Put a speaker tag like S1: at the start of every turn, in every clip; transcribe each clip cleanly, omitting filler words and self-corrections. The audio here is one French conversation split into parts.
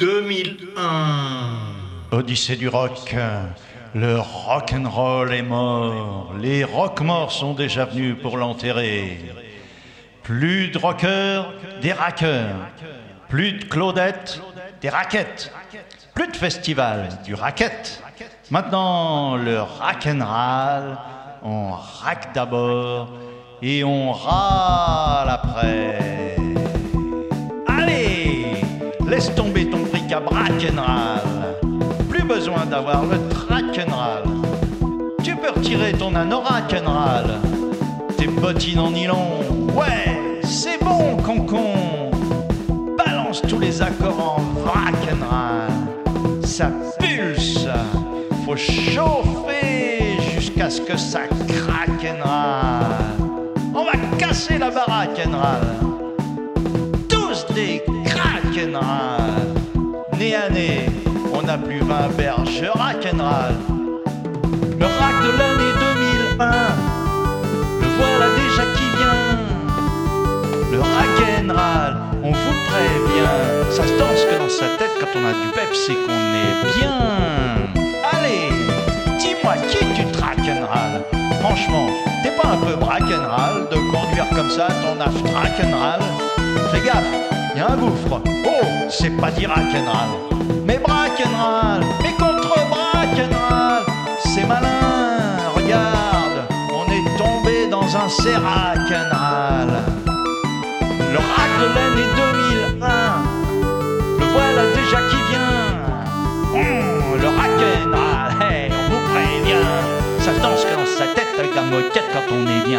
S1: 2001.
S2: Odyssée du rock, le rock'n'roll est mort, les rock-morts sont déjà venus pour l'enterrer. Plus de rockers, des rackers, plus de Claudette, des raquettes, plus de festival, du racket. Maintenant, le rock'n'roll, on rack d'abord et on râle après. Allez, laisse tomber ton bric-à-brac rock'n'roll. Plus besoin d'avoir le track'n'roll. Tu peux retirer ton anorak rock'n'roll, tes bottines en nylon. Ouais, c'est bon, concon. Balance tous les accords en rock'n'roll. Ça pulse, faut chauffer jusqu'à ce que ça craque rock'n'roll. On va casser la baraque rock'n'roll. Tous des crack'n'roll. Nez à nez, on n'a plus 20 berges rock'n'roll. Le rack de l'année 2001, le voilà déjà qui vient. Le rock'n'roll, on vous prévient, ça se danse que dans sa tête quand on a du peps et qu'on est bien. Allez, dis-moi qui tu rock'n'roll. Franchement, t'es pas un peu rock'n'roll de conduire comme ça ton after rock'n'roll? Fais gaffe, y'a un gouffre. Oh, c'est pas dit rock'n'roll. Mais rock'n'roll, mais contre rock'n'roll, c'est malin, regarde, on est tombé dans un rock'n'roll. Le rack de l'année 2001, le voilà déjà qui vient. Le rock'n'roll, hey, on vous prévient, ça danse que dans sa tête avec la moquette quand on est bien.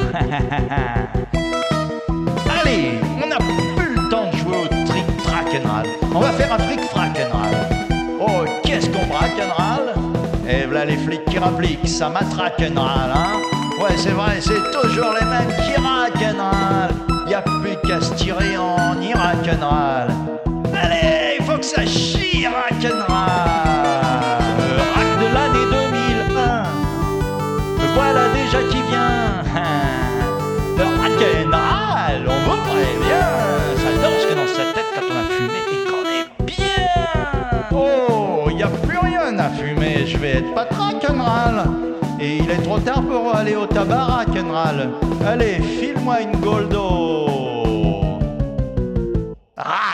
S2: Allez, on n'a plus le temps de jouer au trick rock'n'roll, on va faire un fric rock'n'roll. Oh, qu'est-ce qu'on rock'n'roll? Et voilà les flics qui rappliquent, ça matraque rock'n'roll, hein? Ouais, c'est vrai, c'est toujours les mêmes qui rock'n'roll. Y'a plus qu'à se tirer en rock'n'roll. Allez, il faut que ça chie rock'n'roll. Le rack de l'année 2001, le voilà déjà qui vient. Le rock'n'roll, on vous prévient, ça danse que dans sa tête quand on a fumé et qu'on est bien. Oh, y a plus rien à fumer, je vais être pas rock'n'roll. Et il est trop tard pour aller au tabac rock'n'roll. Allez, file-moi une Goldo.